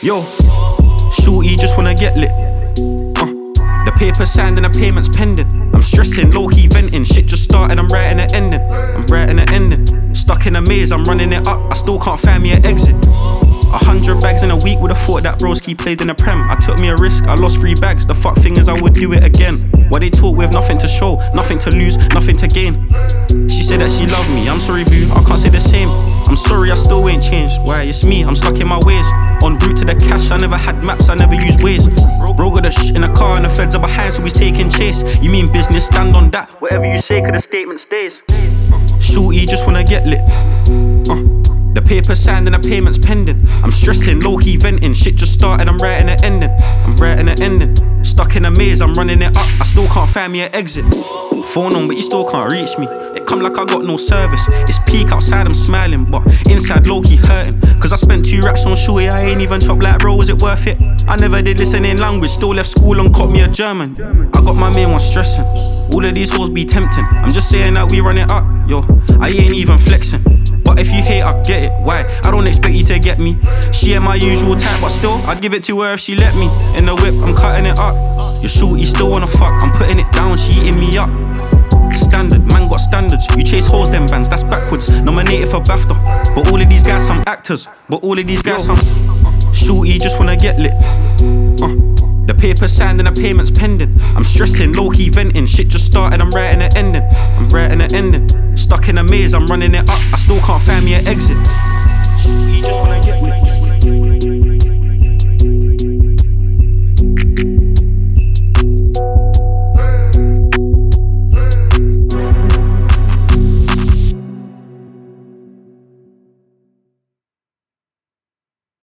Yo, shorty just wanna get lit. The paper's signed and the payment's pending. I'm stressing, low-key venting. Shit just started, I'm writing an ending. Stuck in a maze, I'm running it up. I still can't find me an exit. 100 bags in a week, would've thought that broski played in the Prem. I took me a risk, I lost 3 bags. The fuck thing is I would do it again. Why they talk with nothing to show, nothing to lose, nothing to gain. She said that she loved me, I'm sorry boo, I can't say the same. I'm sorry I still ain't changed, why it's me, I'm stuck in my ways. En route to the cash, I never had maps, I never used Waze. Bro got the in a car and the feds are behind, so he's taking chase. You mean business, stand on that, whatever you say, cause the statement stays. Shorty just wanna get lit. The paper's signed and the payment's pending. I'm stressing, low-key venting. Shit just started, I'm writing an ending. Stuck in a maze, I'm running it up. I still can't find me an exit. Phone on, but you still can't reach me. It come like I got no service. It's peak outside, I'm smiling, but inside low-key hurting. Cause I spent 2 racks on shorty, I ain't even chopped like bro, was it worth it? I never did listen in language, still left school and caught me a German. I got my main one stressing. All of these hoes be tempting. I'm just saying that we run it up, yo. I ain't even flexing. But if you hate, I get it. Why? I don't expect you to get me. She ain't my usual type, but still, I'd give it to her if she let me. In the whip, I'm cutting it up. Your shorty still wanna fuck, I'm putting it down, she eating me up. Standard, man got standards. You chase hoes, them bands, that's backwards. Nominated for BAFTA. But all of these guys, some actors. But all of these guys, some shorty just wanna get lit. The paper's signed and the payment's pending. I'm stressing, low-key venting. Shit just started, I'm writing an ending. Stuck in a maze, I'm running it up. I still can't find me an exit.